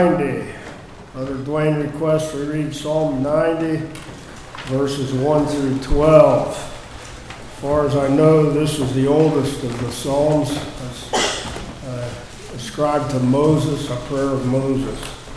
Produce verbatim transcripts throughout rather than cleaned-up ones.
ninety. Brother Dwayne requests we read Psalm ninety, verses one through twelve. As far as I know, this is the oldest of the Psalms uh, ascribed to Moses, a prayer of Moses.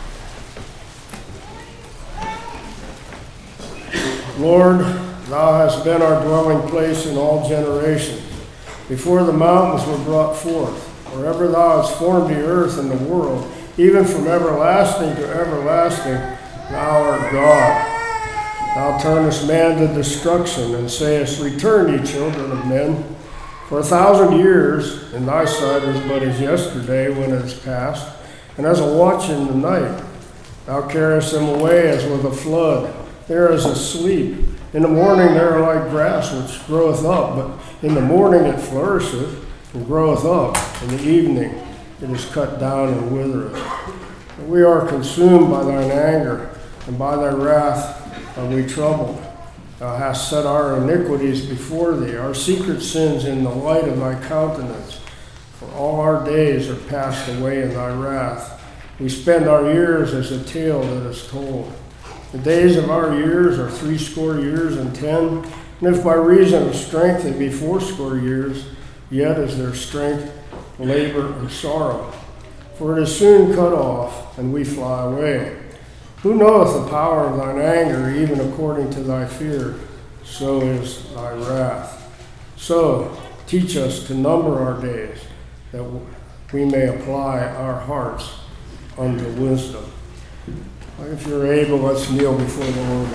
Lord, thou hast been our dwelling place in all generations. Before the mountains were brought forth, wherever thou hast formed the earth and the world, even from everlasting to everlasting, thou art God. Thou turnest man to destruction, and sayest, Return, ye children of men. For a thousand years in thy sight is but as yesterday when it is past, and as a watch in the night. Thou carriest them away as with a flood. They are as asleep. In the morning they are like grass which groweth up, but in the morning it flourisheth and groweth up. In the evening it is cut down and withereth. And we are consumed by thine anger, and by thy wrath are we troubled. Thou hast set our iniquities before thee, our secret sins in the light of thy countenance. For all our days are passed away in thy wrath. We spend our years as a tale that is told. The days of our years are threescore years and ten, and if by reason of strength they be fourscore years, yet is their strength labor and sorrow. For it is soon cut off, and we fly away. Who knoweth the power of thine anger, even according to thy fear? So is thy wrath. So teach us to number our days, that we may apply our hearts unto wisdom. If you're able, let's kneel before the Lord.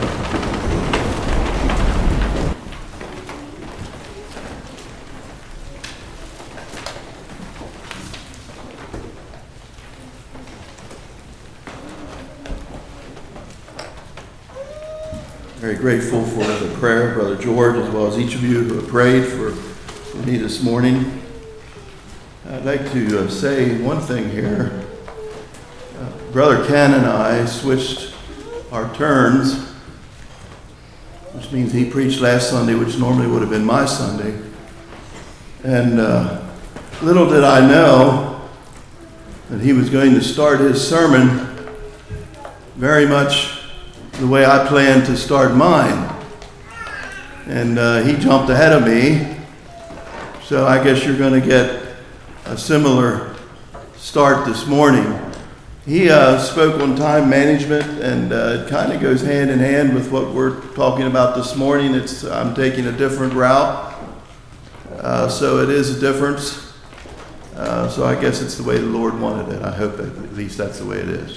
Very grateful for the prayer of Brother George, as well as each of you who have prayed for, for me this morning. I'd like to uh, say one thing here. Uh, Brother Ken and I switched our turns, which means he preached last Sunday, which normally would have been my Sunday. And uh, little did I know that he was going to start his sermon very much the way I planned to start mine. And uh, he jumped ahead of me, so I guess you're going to get a similar start this morning. He uh, spoke on time management, and uh, it kind of goes hand in hand with what we're talking about this morning. It's I'm taking a different route, uh, so it is a difference. Uh, so I guess it's the way the Lord wanted it. I hope at least that's the way it is.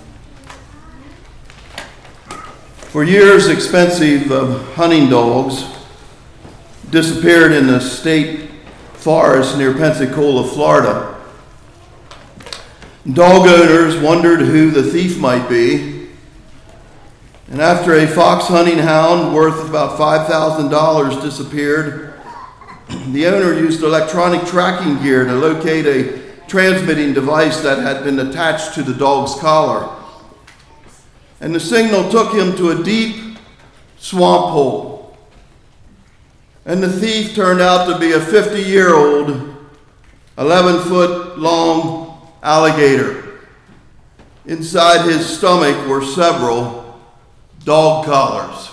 For years, expensive uh, hunting dogs disappeared in the state forest near Pensacola, Florida. Dog owners wondered who the thief might be, and after a fox hunting hound worth about five thousand dollars disappeared, the owner used electronic tracking gear to locate a transmitting device that had been attached to the dog's collar. And the signal took him to a deep swamp hole. And the thief turned out to be a fifty-year-old, eleven-foot-long alligator. Inside his stomach were several dog collars.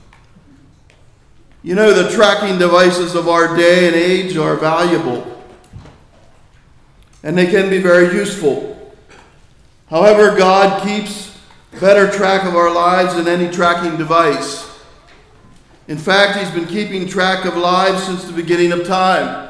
You know, the tracking devices of our day and age are valuable, and they can be very useful. However, God keeps better track of our lives than any tracking device. In fact, he's been keeping track of lives since the beginning of time.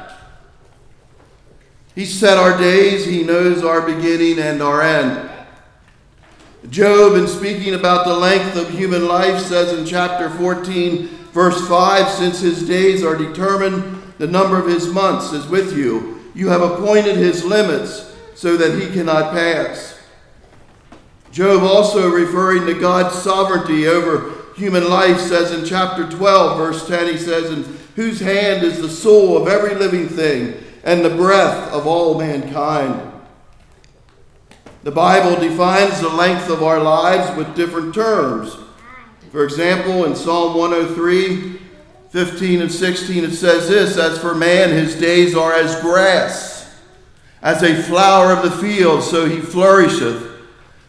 He set our days, he knows our beginning and our end. Job, in speaking about the length of human life, says in chapter fourteen, verse five, since his days are determined, the number of his months is with you. You have appointed his limits so that he cannot pass. Job, also referring to God's sovereignty over human life, says in chapter twelve, verse ten, he says, in whose hand is the soul of every living thing, and the breath of all mankind. The Bible defines the length of our lives with different terms. For example, in Psalm one oh three, fifteen and sixteen, it says this, as for man, his days are as grass, as a flower of the field, so he flourisheth.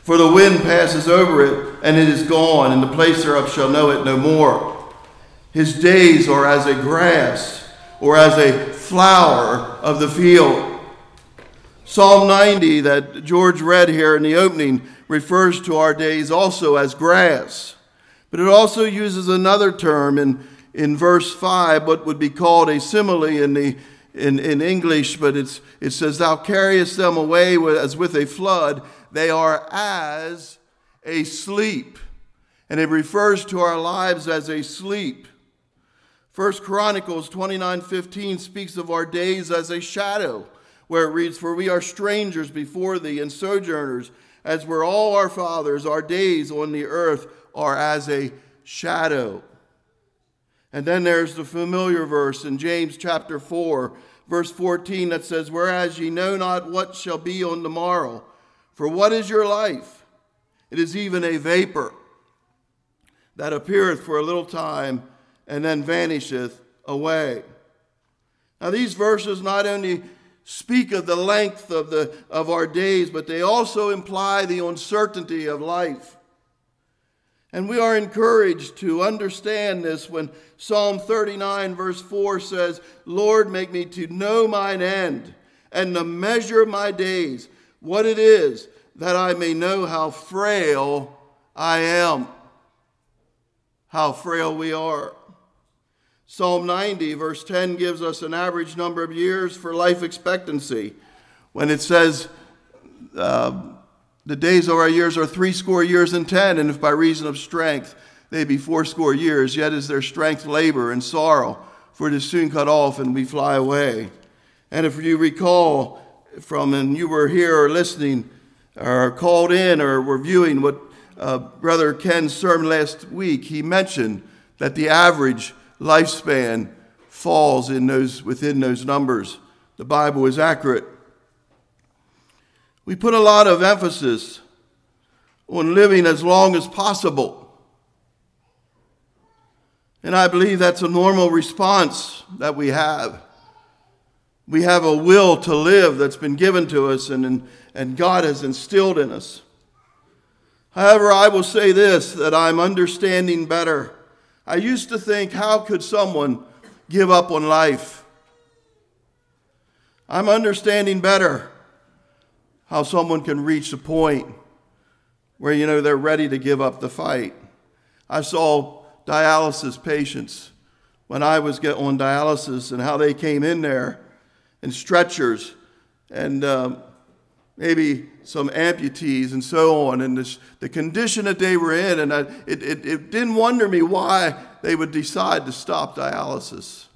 For the wind passes over it, and it is gone, and the place thereof shall know it no more. His days are as a grass, or as a flower of the field. Psalm ninety that George read here in the opening refers to our days also as grass. But it also uses another term in, in verse five, what would be called a simile in the in, in English, but it's it says, thou carriest them away as with a flood. They are as a sleep. And it refers to our lives as a sleep. First Chronicles twenty-nine fifteen speaks of our days as a shadow, where it reads, for we are strangers before thee and sojourners, as were all our fathers. Our days on the earth are as a shadow. And then there's the familiar verse in James chapter four, verse fourteen, that says, whereas ye know not what shall be on the morrow, for what is your life? It is even a vapor that appeareth for a little time and then vanisheth away. Now these verses not only speak of the length of, the, of our days, but they also imply the uncertainty of life. And we are encouraged to understand this when Psalm thirty-nine verse four says, Lord, make me to know mine end and the measure of my days, what it is, that I may know how frail I am. How frail we are. Psalm ninety verse ten gives us an average number of years for life expectancy. When it says, uh, the days of our years are three score years and ten, and if by reason of strength they be fourscore years, yet is their strength labor and sorrow, for it is soon cut off and we fly away. And if you recall from, and you were here or listening or called in or were viewing what uh, Brother Ken's sermon last week, he mentioned that the average lifespan falls in those within those numbers. The Bible is accurate. We put a lot of emphasis on living as long as possible. And I believe that's a normal response that we have. We have a will to live that's been given to us and, and God has instilled in us. However, I will say this, that I'm understanding better. I used to think, how could someone give up on life? I'm understanding better how someone can reach a point where, you know, they're ready to give up the fight. I saw dialysis patients when I was getting on dialysis and how they came in there in stretchers and um, maybe some amputees and so on, and this, the condition that they were in, and I, it, it, it didn't wonder me why they would decide to stop dialysis.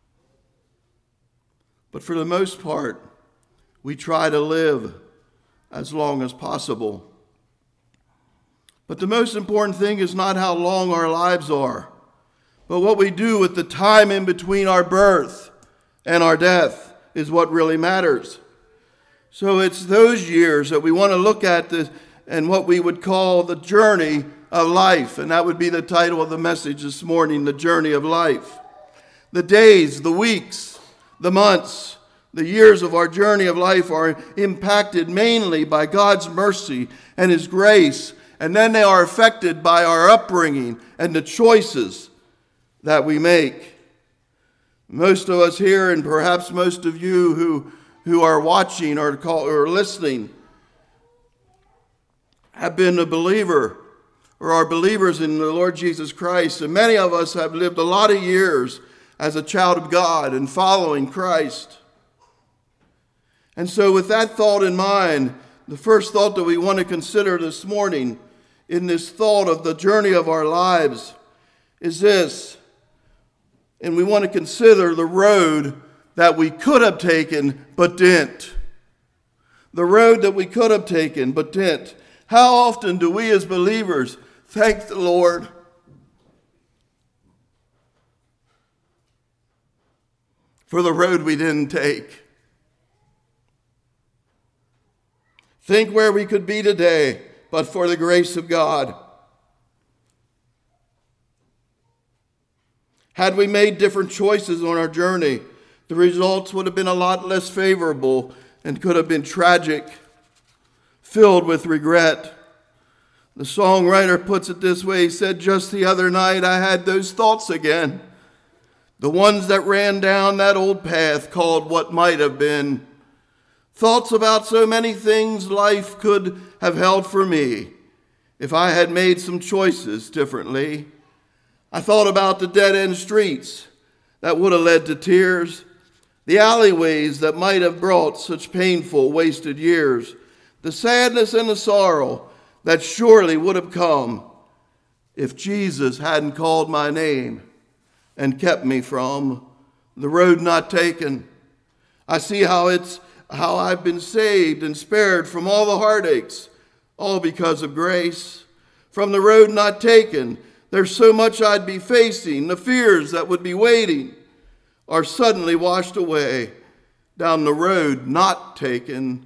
But for the most part, we try to live as long as possible. But the most important thing is not how long our lives are, but what we do with the time in between our birth and our death is what really matters. So it's those years that we want to look at this and what we would call the journey of life. And that would be the title of the message this morning, the journey of life. The days, the weeks, the months, the years of our journey of life are impacted mainly by God's mercy and His grace. And then they are affected by our upbringing and the choices that we make. Most of us here, and perhaps most of you who who are watching or, call, or listening, have been a believer or are believers in the Lord Jesus Christ. And many of us have lived a lot of years as a child of God and following Christ. And so with that thought in mind, the first thought that we want to consider this morning in this thought of the journey of our lives is this. And we want to consider the road that we could have taken but didn't. The road that we could have taken but didn't. How often do we as believers thank the Lord for the road we didn't take? Think where we could be today but for the grace of God. Had we made different choices on our journey, the results would have been a lot less favorable and could have been tragic, filled with regret The songwriter puts it this way. He said, just the other night I had those thoughts again. The ones that ran down that old path called what might have been. Thoughts about so many things life could have held for me if I had made some choices differently. I thought about the dead-end streets that would have led to tears, the alleyways that might have brought such painful, wasted years, the sadness and the sorrow that surely would have come if Jesus hadn't called my name and kept me from the road not taken. I see how it's how I've been saved and spared from all the heartaches, all because of grace. From the road not taken, there's so much I'd be facing, the fears that would be waiting are suddenly washed away down the road not taken.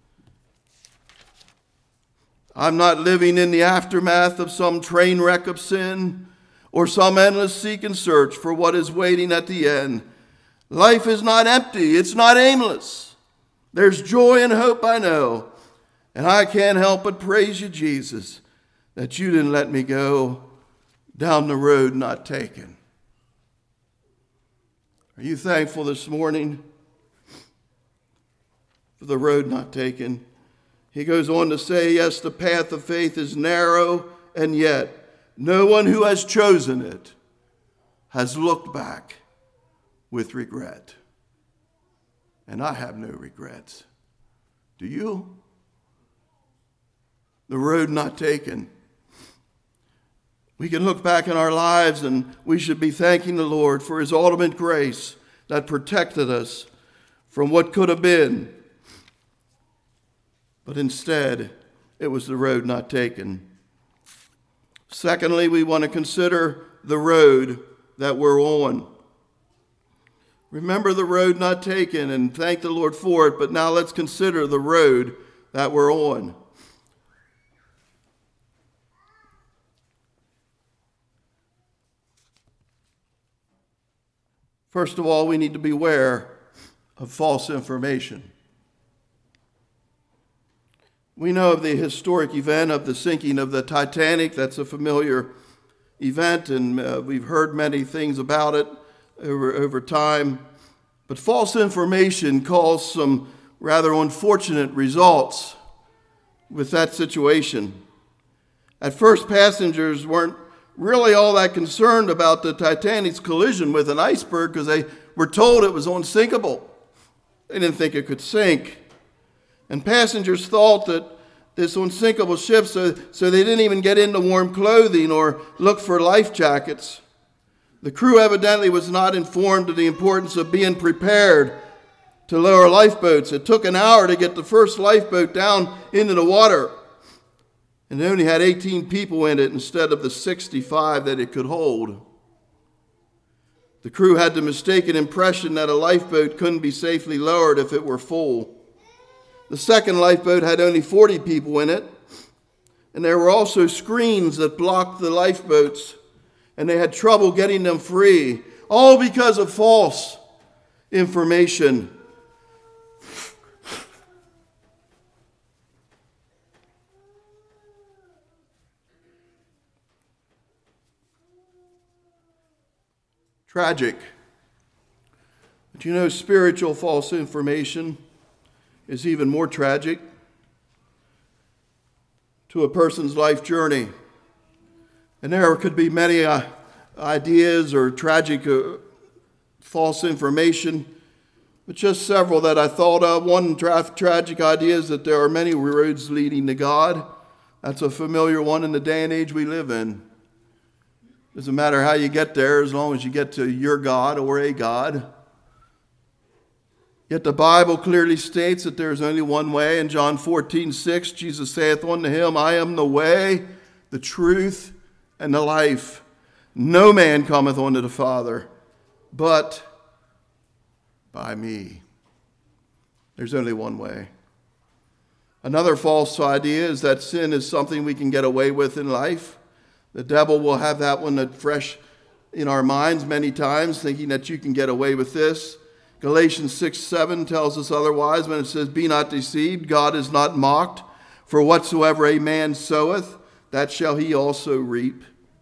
I'm not living in the aftermath of some train wreck of sin or some endless seek and search for what is waiting at the end. Life is not empty. It's not aimless. There's joy and hope, I know. And I can't help but praise you, Jesus, that you didn't let me go down the road not taken. Are you thankful this morning for the road not taken? He goes on to say, yes, the path of faith is narrow, and yet no one who has chosen it has looked back with regret. And I have no regrets. Do you? The road not taken. We can look back in our lives and we should be thanking the Lord for his ultimate grace that protected us from what could have been. But instead, it was the road not taken. Secondly, we want to consider the road that we're on. Remember the road not taken and thank the Lord for it, but now let's consider the road that we're on. First of all, we need to beware of false information. We know of the historic event of the sinking of the Titanic. That's a familiar event, and uh, we've heard many things about it over, over time. But false information caused some rather unfortunate results with that situation. At first, passengers weren't really all that concerned about the Titanic's collision with an iceberg because they were told it was unsinkable. They didn't think it could sink. And passengers thought that this unsinkable ship, so, so they didn't even get into warm clothing or look for life jackets. The crew evidently was not informed of the importance of being prepared to lower lifeboats. It took an hour to get the first lifeboat down into the water. And it only had eighteen people in it instead of the sixty-five that it could hold. The crew had the mistaken impression that a lifeboat couldn't be safely lowered if it were full. The second lifeboat had only forty people in it, and there were also screens that blocked the lifeboats, and they had trouble getting them free, all because of false information. Tragic. But you know, spiritual false information is even more tragic to a person's life journey. And there could be many uh, ideas or tragic uh, false information, but just several that I thought of. One tra- tragic idea is that there are many roads leading to God. That's a familiar one in the day and age we live in. Doesn't matter how you get there as long as you get to your God or a God. Yet the Bible clearly states that there is only one way. In John fourteen six, Jesus saith unto him, I am the way, the truth, and the life. No man cometh unto the Father, but by me. There's only one way. Another false idea is that sin is something we can get away with in life. The devil will have that one fresh in our minds many times, thinking that you can get away with this. Galatians six seven tells us otherwise when it says, be not deceived, God is not mocked. For whatsoever a man soweth, that shall he also reap.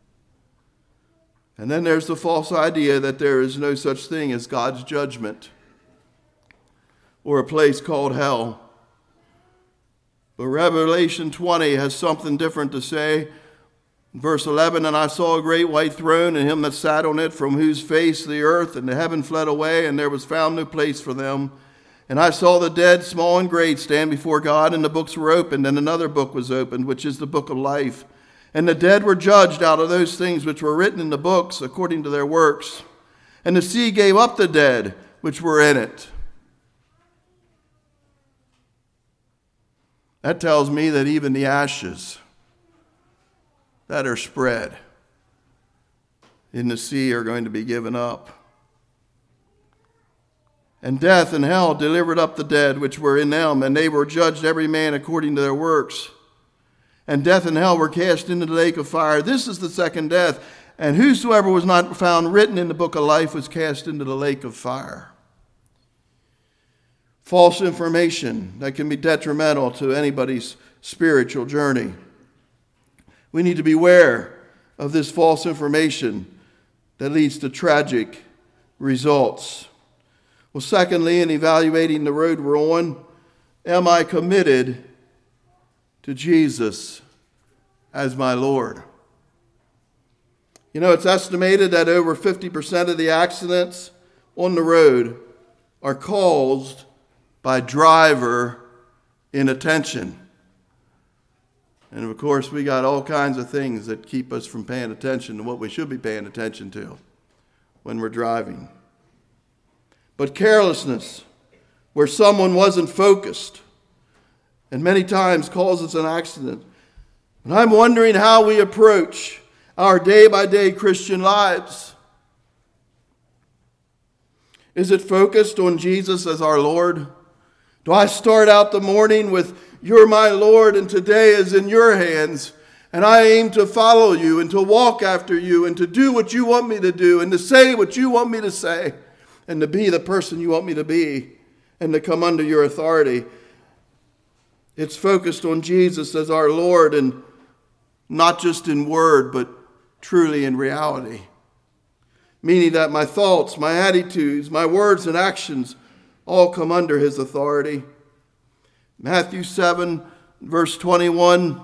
And then there's the false idea that there is no such thing as God's judgment or a place called hell. But Revelation twenty has something different to say. Verse eleven, and I saw a great white throne, and him that sat on it, from whose face the earth and the heaven fled away, and there was found no place for them. And I saw the dead, small and great, stand before God, and the books were opened, and another book was opened, which is the book of life. And the dead were judged out of those things which were written in the books, according to their works. And the sea gave up the dead which were in it. That tells me that even the ashes that are spread in the sea are going to be given up. And death and hell delivered up the dead which were in them, and they were judged every man according to their works. And death and hell were cast into the lake of fire. This is the second death. And whosoever was not found written in the book of life was cast into the lake of fire. False information that can be detrimental to anybody's spiritual journey. We need to beware of this false information that leads to tragic results. Well, secondly, in evaluating the road we're on, am I committed to Jesus as my Lord? You know, it's estimated that over fifty percent of the accidents on the road are caused by driver inattention. And of course, we got all kinds of things that keep us from paying attention to what we should be paying attention to when we're driving. But carelessness, where someone wasn't focused, and many times causes an accident. And I'm wondering how we approach our day-by-day Christian lives. Is it focused on Jesus as our Lord? Do I start out the morning with, you're my Lord, and today is in your hands, and I aim to follow you and to walk after you and to do what you want me to do and to say what you want me to say and to be the person you want me to be and to come under your authority? It's focused on Jesus as our Lord, and not just in word, but truly in reality. Meaning that my thoughts, my attitudes, my words and actions all come under his authority. Matthew seven, verse twenty-one.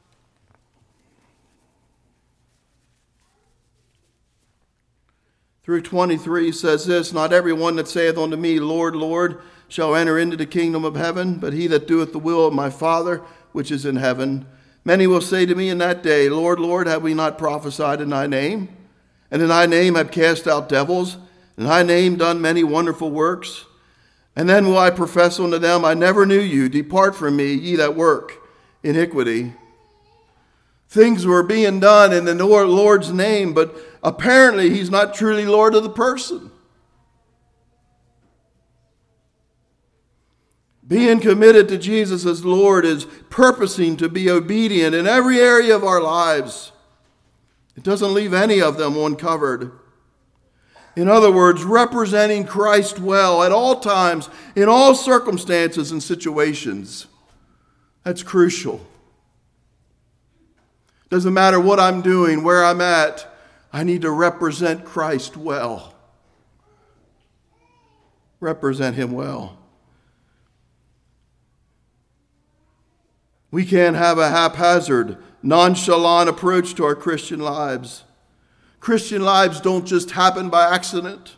Through twenty-three says this, not everyone that saith unto me, Lord, Lord, shall enter into the kingdom of heaven, but he that doeth the will of my Father which is in heaven. Many will say to me in that day, Lord, Lord, have we not prophesied in thy name? And in thy name have cast out devils? In thy name done many wonderful works? And then will I profess unto them, I never knew you. Depart from me, ye that work iniquity. Things were being done in the Lord's name, but apparently he's not truly Lord of the person. Being committed to Jesus as Lord is purposing to be obedient in every area of our lives. It doesn't leave any of them uncovered. In other words, representing Christ well at all times, in all circumstances and situations. That's crucial. Doesn't matter what I'm doing, where I'm at, I need to represent Christ well. Represent him well. We can't have a haphazard, nonchalant approach to our Christian lives. Christian lives don't just happen by accident.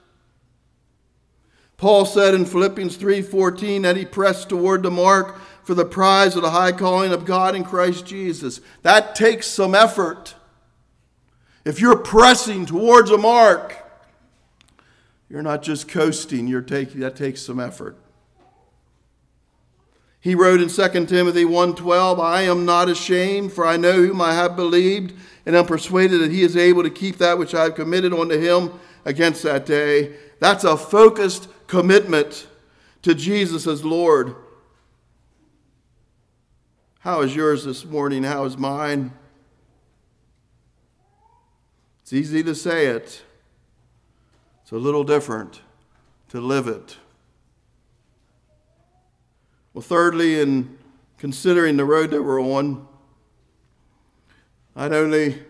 Paul said in Philippians three fourteen that he pressed toward the mark for the prize of the high calling of God in Christ Jesus. That takes some effort. If you're pressing towards a mark, you're not just coasting, you're taking, that takes some effort. He wrote in Second Timothy one twelve, I am not ashamed, for I know whom I have believed, and am persuaded that he is able to keep that which I have committed unto him against that day. That's a focused commitment to Jesus as Lord. How is yours this morning? How is mine? It's easy to say it. It's a little different to live it. Well, thirdly, in considering the road that we're on, I'd only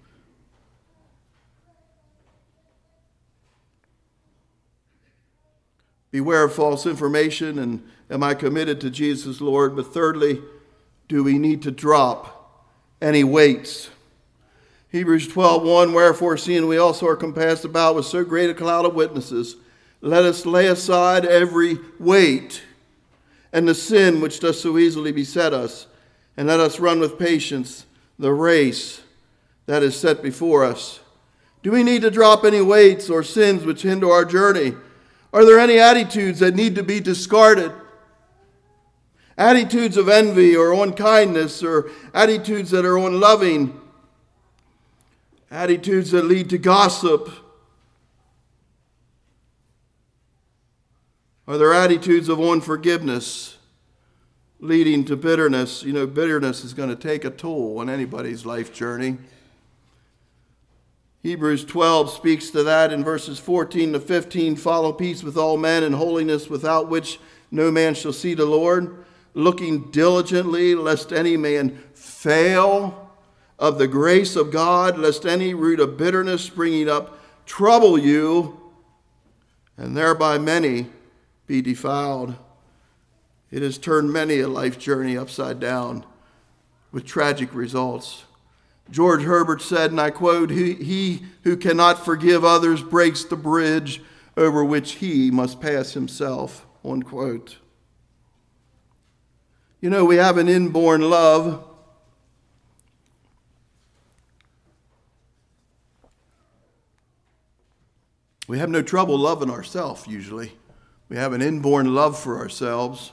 beware of false information, and am I committed to Jesus, Lord? But thirdly, do we need to drop any weights? Hebrews twelve one, wherefore, seeing we also are compassed about with so great a cloud of witnesses, let us lay aside every weight and the sin which does so easily beset us, and let us run with patience the race that is set before us. Do we need to drop any weights or sins which hinder our journey? Are there any attitudes that need to be discarded? Attitudes of envy or unkindness, or attitudes that are unloving, attitudes that lead to gossip. Are there attitudes of unforgiveness leading to bitterness? You know, bitterness is going to take a toll on anybody's life journey. Hebrews twelve speaks to that in verses fourteen to fifteen. Follow peace with all men and holiness, without which no man shall see the Lord. Looking diligently, lest any man fail of the grace of God, lest any root of bitterness springing up trouble you, and thereby many be defiled. It has turned many a life journey upside down with tragic results. George Herbert said, and I quote, he, he who cannot forgive others breaks the bridge over which he must pass himself, unquote. You know, we have an inborn love. We have no trouble loving ourselves usually. We have an inborn love for ourselves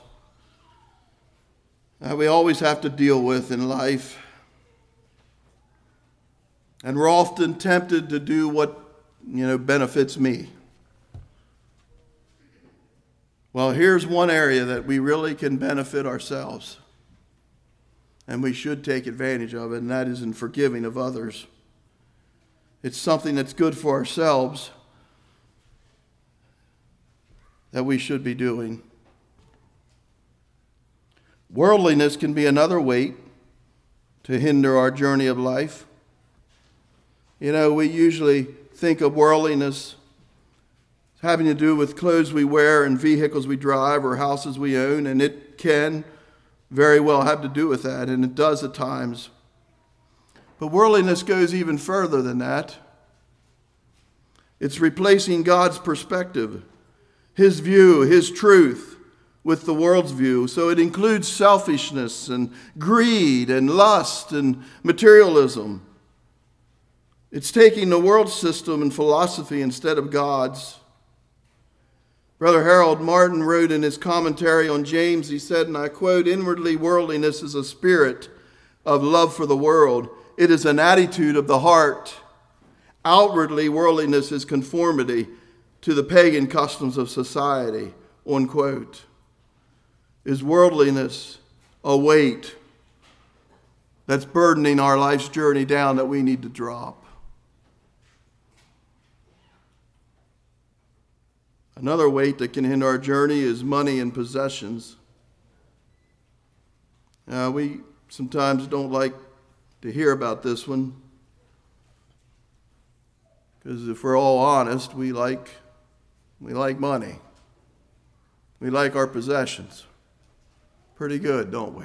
that we always have to deal with in life. And we're often tempted to do what, you know, benefits me. Well, here's one area that we really can benefit ourselves. And we should take advantage of it, and that is in forgiving of others. It's something that's good for ourselves that we should be doing. Worldliness can be another weight to hinder our journey of life. You know, we usually think of worldliness having to do with clothes we wear and vehicles we drive or houses we own, and it can very well have to do with that, and it does at times. But worldliness goes even further than that. It's replacing God's perspective, His view, His truth, with the world's view. So it includes selfishness and greed and lust and materialism. It's taking the world system and philosophy instead of God's. Brother Harold Martin wrote in his commentary on James, he said, and I quote, inwardly worldliness is a spirit of love for the world. It is an attitude of the heart. Outwardly worldliness is conformity to the pagan customs of society, unquote. Is worldliness a weight that's burdening our life's journey down that we need to drop? Another weight that can hinder our journey is money and possessions. Uh, we sometimes don't like to hear about this one, because if we're all honest, we like we like money. We like our possessions. Pretty good, don't we?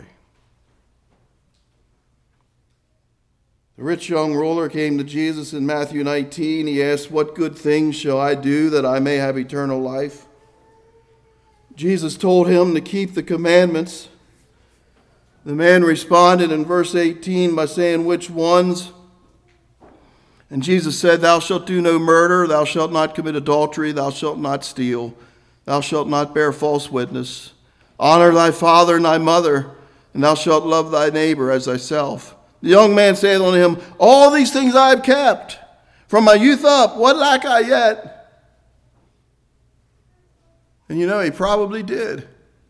The rich young ruler came to Jesus in Matthew nineteen. He asked, what good things shall I do that I may have eternal life? Jesus told him to keep the commandments. The man responded in verse eighteen by saying, which ones? And Jesus said, thou shalt do no murder, thou shalt not commit adultery, thou shalt not steal, thou shalt not bear false witness. Honor thy father and thy mother, and thou shalt love thy neighbor as thyself. The young man said unto him, all these things I have kept from my youth up. What lack I yet? And you know, he probably did.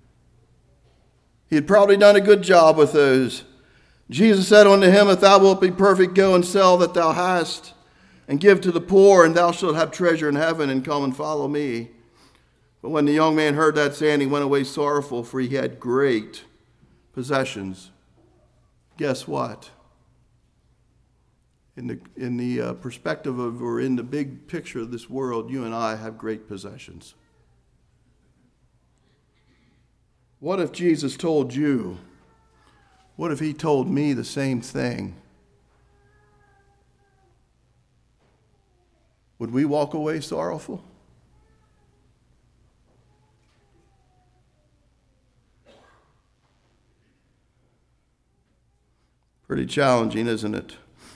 He had probably done a good job with those. Jesus said unto him, if thou wilt be perfect, go and sell that thou hast, and give to the poor, and thou shalt have treasure in heaven, and come and follow me. But when the young man heard that saying, he went away sorrowful, for he had great possessions. Guess what? in the, in the uh, perspective of, or in the big picture of this world, you and I have great possessions. What if Jesus told you? What if he told me the same thing? Would we walk away sorrowful? Pretty challenging, isn't it?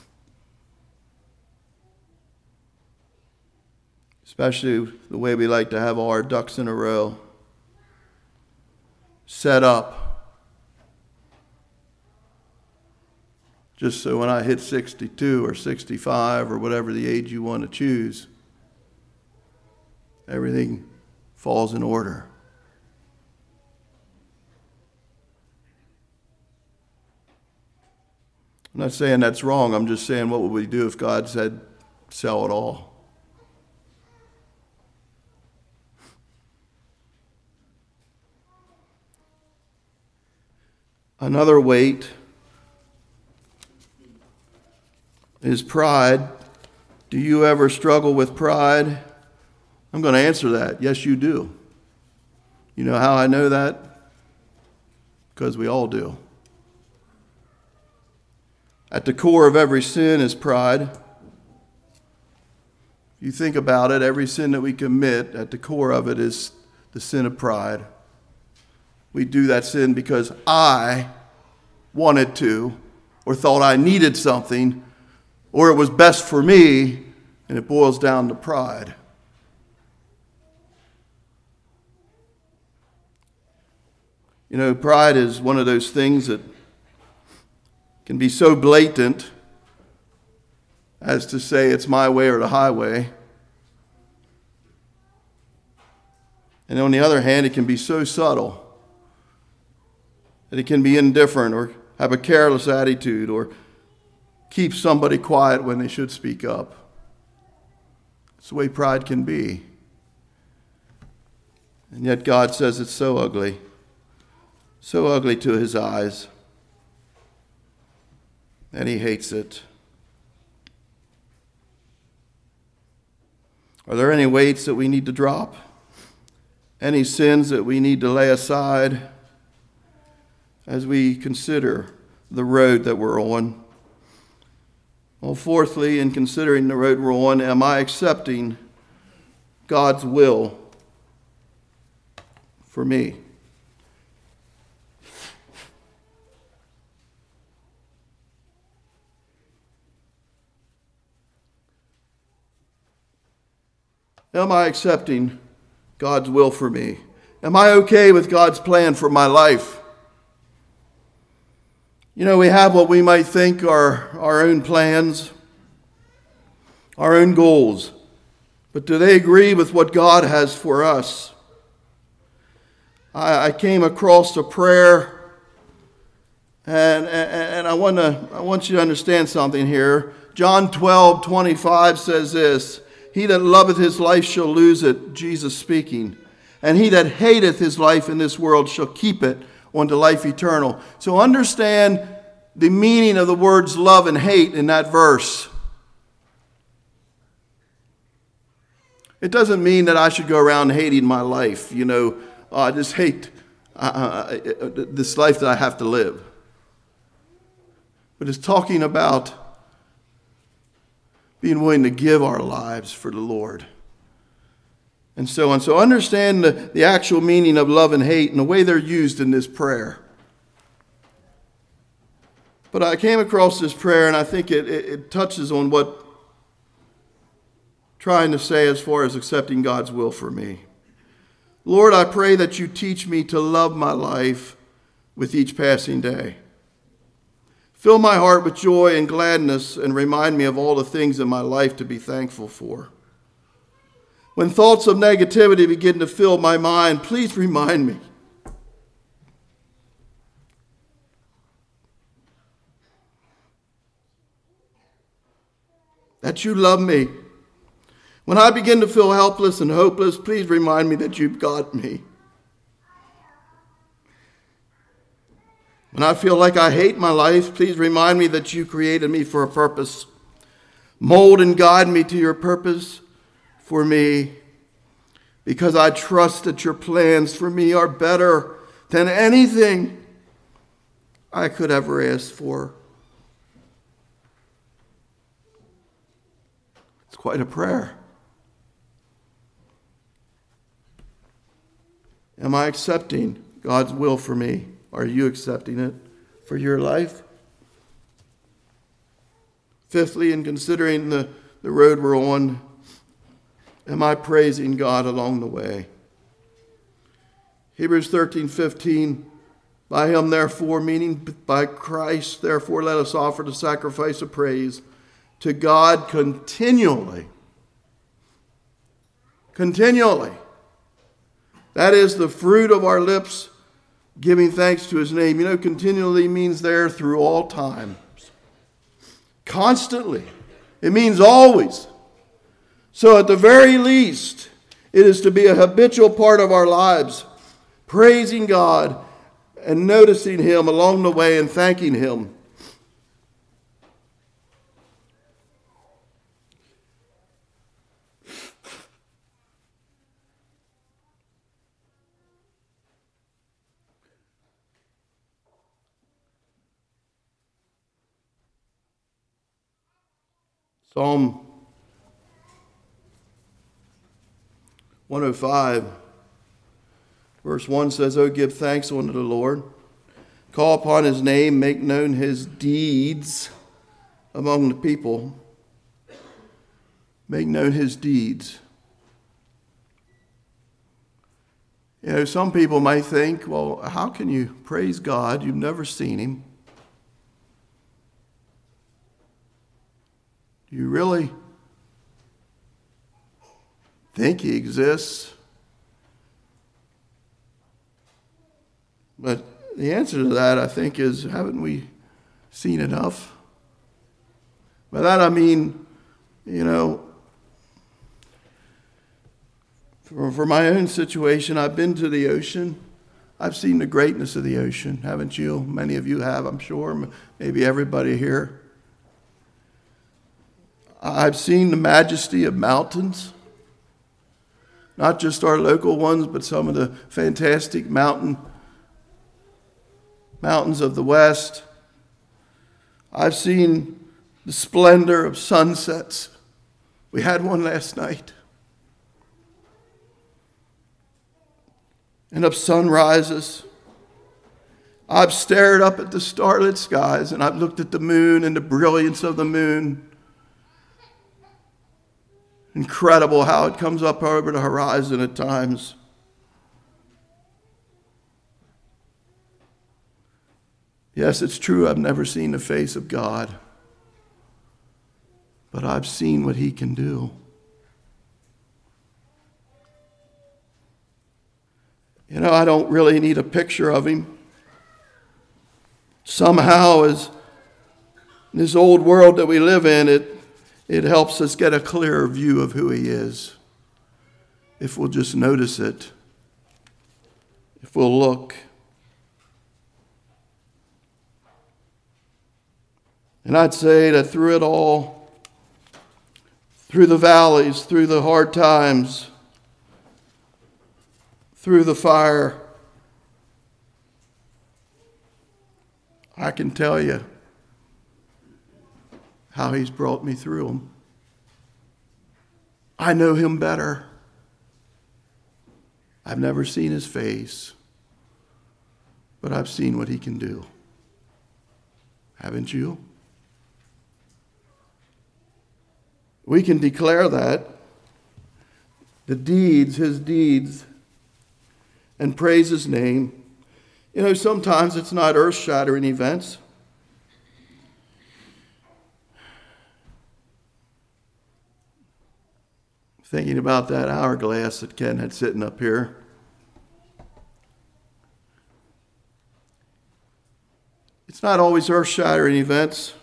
Especially the way we like to have all our ducks in a row set up. Just so when I hit sixty-two or sixty-five or whatever the age you want to choose, everything falls in order. I'm not saying that's wrong. I'm just saying, what would we do if God said, sell it all? Another weight is pride. Do you ever struggle with pride? I'm going to answer that. Yes, you do. You know how I know that? Because we all do. At the core of every sin is pride. If you think about it, every sin that we commit, at the core of it is the sin of pride. We do that sin because I wanted to, or thought I needed something, or it was best for me, and it boils down to pride. You know, pride is one of those things that can be so blatant as to say it's my way or the highway. And on the other hand, it can be so subtle that it can be indifferent or have a careless attitude or keep somebody quiet when they should speak up. It's the way pride can be. And yet God says it's so ugly, so ugly to his eyes, and he hates it. Are there any weights that we need to drop? Any sins that we need to lay aside as we consider the road that we're on? Well, fourthly, in considering the road we're on, am I accepting God's will for me? Am I accepting God's will for me? Am I okay with God's plan for my life? You know, we have what we might think are our own plans, our own goals, but do they agree with what God has for us? I, I came across a prayer, and, and, and I, wanna, I want you to understand something here. John twelve twenty-five says this, "He that loveth his life shall lose it," Jesus speaking. "And he that hateth his life in this world shall keep it unto life eternal." So understand the meaning of the words love and hate in that verse. It doesn't mean that I should go around hating my life. You know, oh, I just hate uh, this life that I have to live. But it's talking about being willing to give our lives for the Lord. And so on. So understand the, the actual meaning of love and hate and the way they're used in this prayer. But I came across this prayer and I think it, it, it touches on what I'm trying to say as far as accepting God's will for me. Lord, I pray that you teach me to love my life with each passing day. Fill my heart with joy and gladness and remind me of all the things in my life to be thankful for. When thoughts of negativity begin to fill my mind, please remind me that you love me. When I begin to feel helpless and hopeless, please remind me that you've got me. When I feel like I hate my life, please remind me that you created me for a purpose Mold and guide me to your purpose for me, because I trust that your plans for me are better than anything I could ever ask for. It's quite a prayer. Am I accepting God's will for me? Are you accepting it for your life? Fifthly, in considering the, the road we're on, am I praising God along the way? Hebrews thirteen fifteen, by him therefore, meaning by Christ, therefore let us offer the sacrifice of praise to God continually. Continually. That is the fruit of our lips, giving thanks to his name. You know, continually means there through all times. Constantly. It means always. So at the very least, it is to be a habitual part of our lives, praising God and noticing him along the way and thanking him. Psalm one oh five, verse one says, "Oh, give thanks unto the Lord. Call upon his name, make known his deeds among the people." Make known his deeds. You know, some people might think, well, how can you praise God? You've never seen him. Do you really think he exists? But the answer to that, I think, is haven't we seen enough? By that I mean, you know, for, for my own situation, I've been to the ocean. I've seen the greatness of the ocean, haven't you? Many of you have, I'm sure, maybe everybody here. I've seen the majesty of mountains, not just our local ones, but some of the fantastic mountain mountains of the West. I've seen the splendor of sunsets. We had one last night. And of sunrises. I've stared up at the starlit skies, and I've looked at the moon and the brilliance of the moon. Incredible how it comes up over the horizon at times. Yes, it's true, I've never seen the face of God, but I've seen what he can do. You know, I don't really need a picture of him. Somehow, as in this old world that we live in, it It helps us get a clearer view of who he is. If we'll just notice it. If we'll look. And I'd say that through it all, through the valleys, through the hard times, through the fire, I can tell you how he's brought me through them. I know him better. I've never seen his face, but I've seen what he can do. Haven't you? We can declare that, the deeds, his deeds, and praise his name. You know, sometimes it's not earth-shattering events. Thinking about that hourglass that Ken had sitting up here. It's not always earth-shattering events.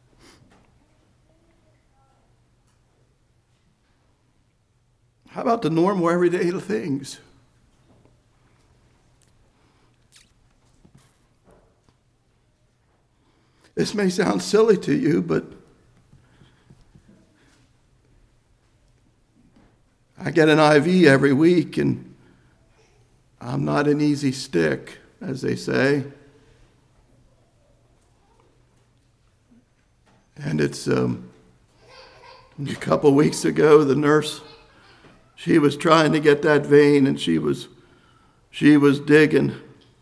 How about the normal, everyday things? This may sound silly to you, but I get an I V every week, and I'm not an easy stick, as they say. And it's um, a couple of weeks ago, the nurse, she was trying to get that vein, and she was she was digging.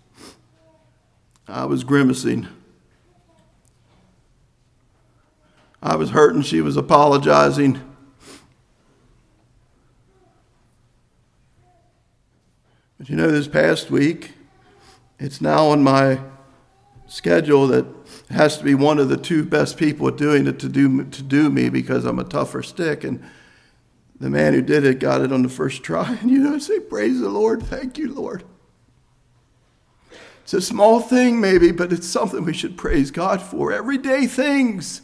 I was grimacing. I was hurting. She was apologizing. But you know, this past week, it's now on my schedule that it has to be one of the two best people at doing it to do to do me, because I'm a tougher stick. And the man who did it got it on the first try. And you know, I say, praise the Lord. Thank you, Lord. It's a small thing maybe, but it's something we should praise God for. Everyday things.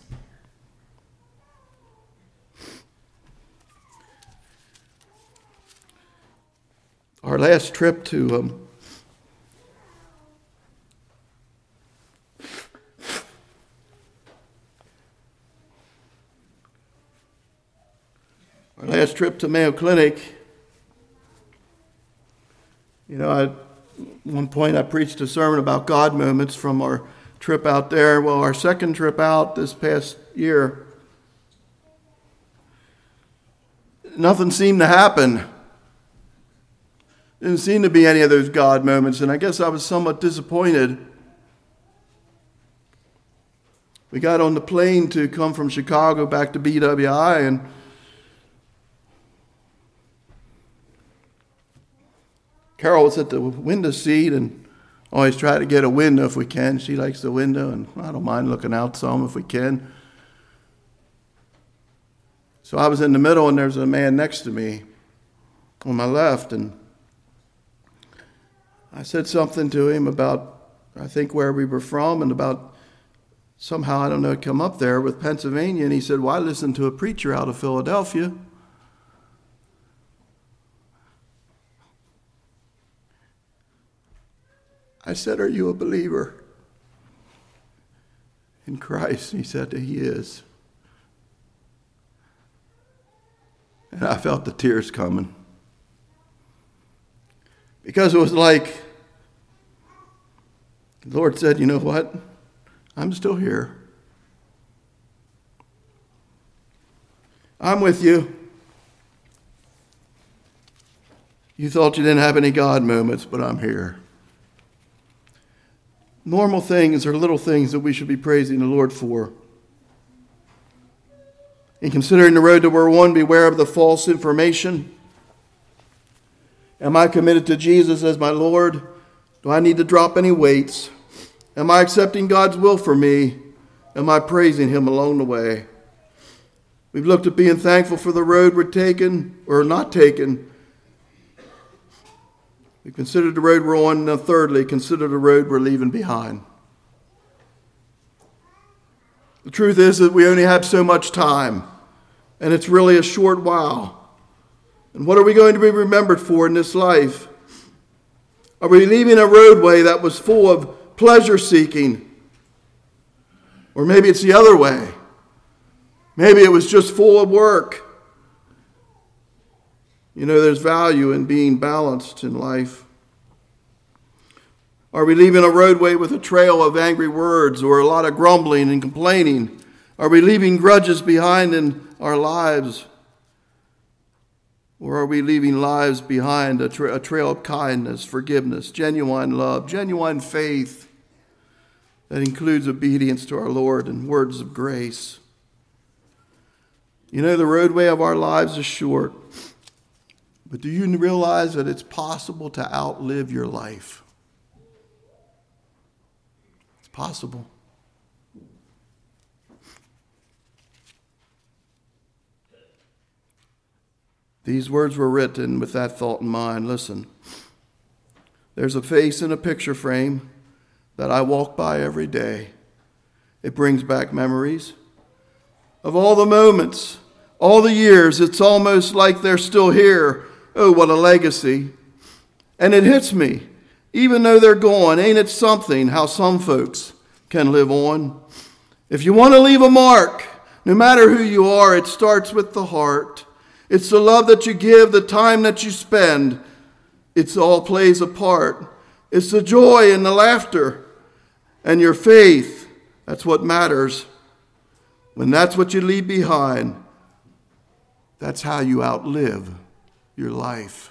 Our last trip to um, our last trip to Mayo Clinic, you know, I, at one point I preached a sermon about God moments from our trip out there. Well, our second trip out this past year, nothing seemed to happen. Didn't seem to be any of those God moments, and I guess I was somewhat disappointed. We got on the plane to come from Chicago back to B W I, and Carol was at the window seat, and always try to get a window if we can. She likes the window, and I don't mind looking out some if we can. So I was in the middle, and there's a man next to me on my left, and I said something to him about, I think, where we were from, and about somehow, I don't know, it come up there with Pennsylvania, and he said, well, I listened to a preacher out of Philadelphia. I said, are you a believer in Christ? He said that he is. And I felt the tears coming. Because it was like, the Lord said, you know what? I'm still here. I'm with you. You thought you didn't have any God moments, but I'm here. Normal things are little things that we should be praising the Lord for. In considering the road that we're on, beware of the false information. Am I committed to Jesus as my Lord? Do I need to drop any weights? Am I accepting God's will for me? Am I praising Him along the way? We've looked at being thankful for the road we're taking or not taking. We considered the road we're on. Now, thirdly, consider the road we're leaving behind. The truth is that we only have so much time, and it's really a short while. And what are we going to be remembered for in this life? Are we leaving a roadway that was full of pleasure seeking? Or maybe it's the other way. Maybe it was just full of work. You know, there's value in being balanced in life. Are we leaving a roadway with a trail of angry words or a lot of grumbling and complaining? Are we leaving grudges behind in our lives? Or are we leaving lives behind, a, tra- a trail of kindness, forgiveness, genuine love, genuine faith that includes obedience to our Lord and words of grace? You know, the roadway of our lives is short, but do you realize that it's possible to outlive your life? It's possible. These words were written with that thought in mind. Listen, there's a face in a picture frame that I walk by every day. It brings back memories of all the moments, all the years. It's almost like they're still here. Oh, what a legacy. And it hits me, even though they're gone. Ain't it something how some folks can live on? If you want to leave a mark, no matter who you are, it starts with the heart. It's the love that you give, the time that you spend. It's all plays a part. It's the joy and the laughter and your faith. That's what matters. When that's what you leave behind, that's how you outlive your life.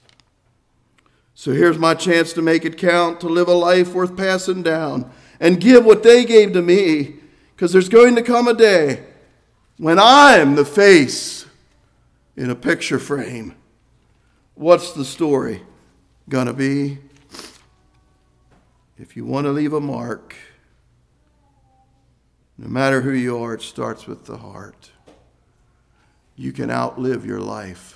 So here's my chance to make it count, to live a life worth passing down and give what they gave to me, because there's going to come a day when I'm the face in a picture frame. What's the story gonna be? If you want to leave a mark, no matter who you are, it starts with the heart. You can outlive your life.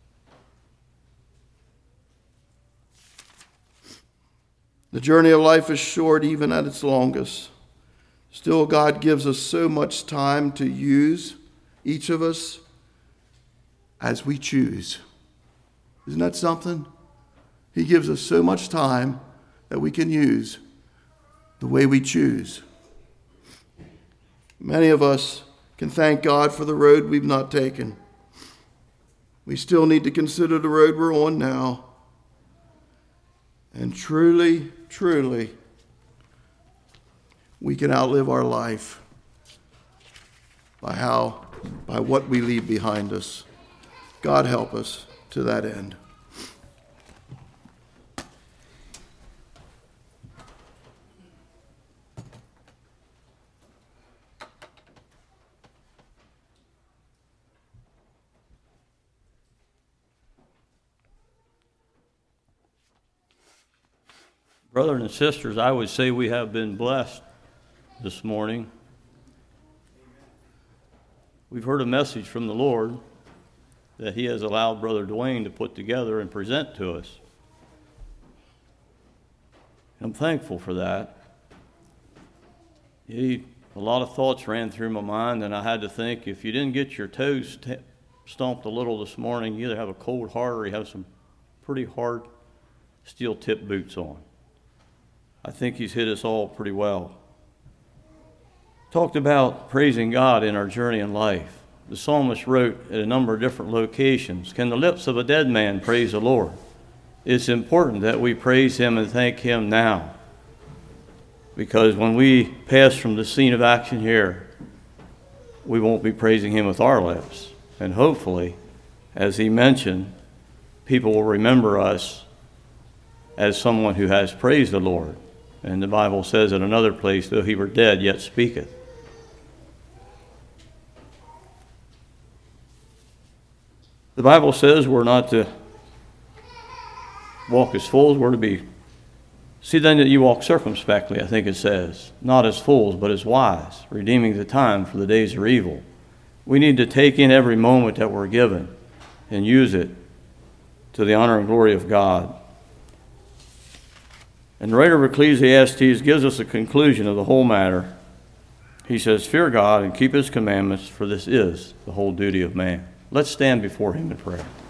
The journey of life is short even at its longest. Still, God gives us so much time to use, each of us, as we choose. Isn't that something? He gives us so much time that we can use the way we choose. Many of us can thank God for the road we've not taken. We still need to consider the road we're on now. And truly, truly, we can outlive our life by how, by what we leave behind us. God help us to that end. Brothers and sisters, I would say we have been blessed this morning. We've heard a message from the Lord that He has allowed Brother Dwayne to put together and present to us. I'm thankful for that. He, a lot of thoughts ran through my mind, and I had to think, if you didn't get your toes t- stomped a little this morning, you either have a cold heart or you have some pretty hard steel-tip boots on. I think he's hit us all pretty well. Talked about praising God in our journey in life. The psalmist wrote at a number of different locations, "Can the lips of a dead man praise the Lord?" It's important that we praise Him and thank Him now, because when we pass from the scene of action here, we won't be praising Him with our lips. And hopefully, as he mentioned, people will remember us as someone who has praised the Lord. And the Bible says in another place, though he were dead, yet speaketh. The Bible says we're not to walk as fools, we're to be, see then that you walk circumspectly, I think it says, not as fools, but as wise, redeeming the time, for the days are evil. We need to take in every moment that we're given and use it to the honor and glory of God. And the writer of Ecclesiastes gives us a conclusion of the whole matter. He says, "Fear God and keep His commandments, for this is the whole duty of man." Let's stand before Him in prayer.